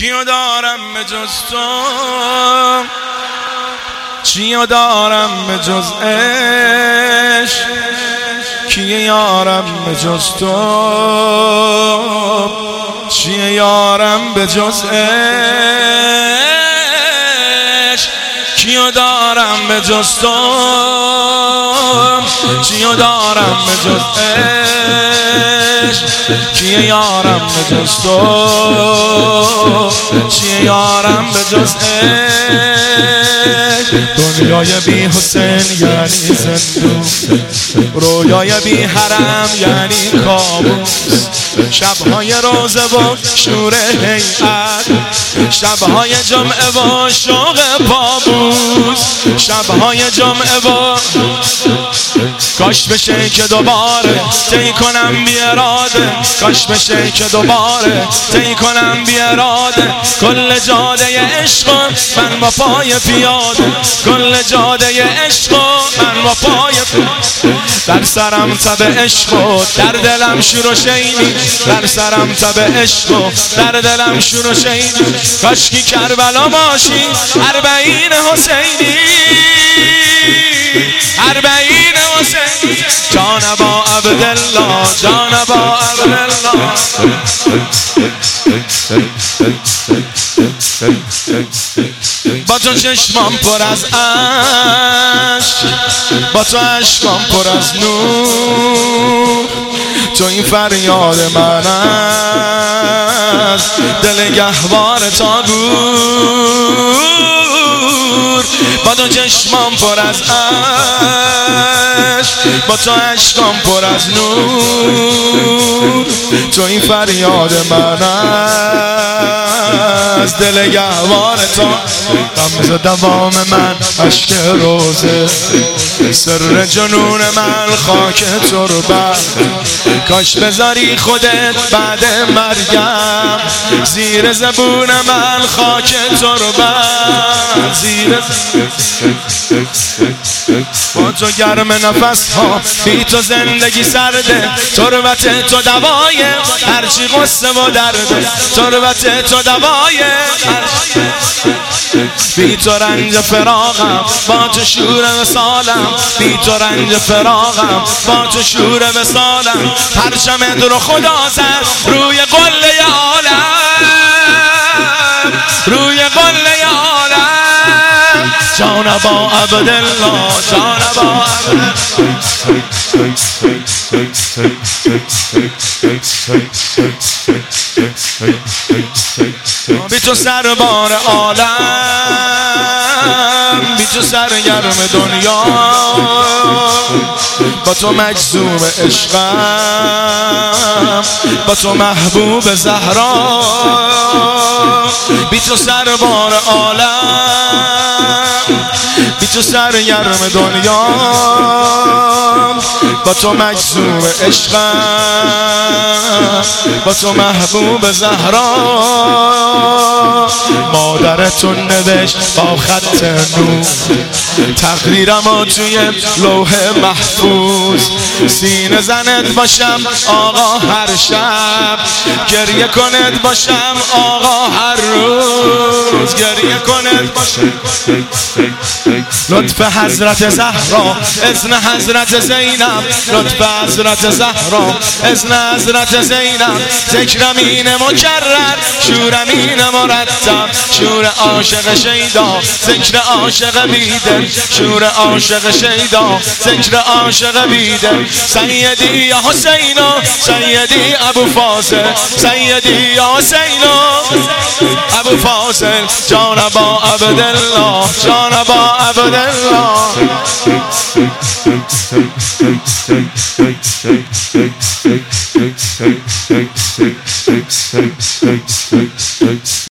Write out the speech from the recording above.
کیو دارم به جز تو، چیو دارم به جز عشق، کیه یارم به جز تو، چیه یارم به جز عشق، کیو دارم به جز تو، چیو دارم به جز عشق، کیه یارم به جز تو، چیه یارم به جز عشق. دنیای بی حسین یعنی زندون، رویای بی حرم یعنی کابوس، شبهای روزه و شور هیئت، شبهای جمعه و شوق پابوس، شبهای جمعه و کاش بشه که دوباره طی کنم بی اراده، کاش بشه که دوباره طی کنم بی اراده، کل جاده عشق من با پای پیاده، کل جاده عشق من با پای در سرم تب عشق و در دلم شور و شیدی، در سرم تب عشق و در دلم شور و شیدی، کاشکی کربلا باشی اربعین حسینی، اربعین حسینی، جانبا عبدالله، جانبا عبدالله. با تو چشمام پر از عشق، با تو عشقام پر از نور، تو این فریاد من است دل گهوار تا گور، با تو چشمام پر از عشق، با تو عشقام پر از نور، تو این فریاد من است دل گهوار تا رمز دوام من عشق روزه، سر جنون من خاک تربت، کاش بذاری خودت بعد مرگم زیر زبون من خاک تربت، زیر با تو گرم نفس ها، بی تو زندگی سرده، تربت تو دوای هرچی غصه و درده، تربت تو دوای بی تو رنج فراغم، با تو شور وصالم، بی تو رنج فراغم، با تو شور وصالم، پرچمت رو خدا زد روی قله عالم، روی قله عالم، جانبا عبدالله، جانبا بی تو سربار عالم، بی تو سرگرم دنیا، با تو مجذوب عشقم، با تو محبوب زهرا، بی تو سربار عالم، بی تو سرگرم دنیا، با تو مجذوب عشقم، با تو محبوب زهرا، مادرتون نوشت با خط نور تقریرمو توی لوح محفوظ، سینه زنت باشم آقا هر شب، گریه کنت باشم آقا هر روز، گریه کنت باشم لطف حضرت زهرا، اذن حضرت زینب، لطف حضرت زهرا، اذن حضرت زینب، ذکرمین مکرر، شورمین مرتب، شور عاشق شیدا، ذکر عاشق بیدل، شور عاشق شیدا، ذکر عاشق بیدل، سیدی یا حسینو، سیدی ابو فاضل، سیدی یا حسینو ابو فاضل، جانبا عبدالله، جانبا عبدالله.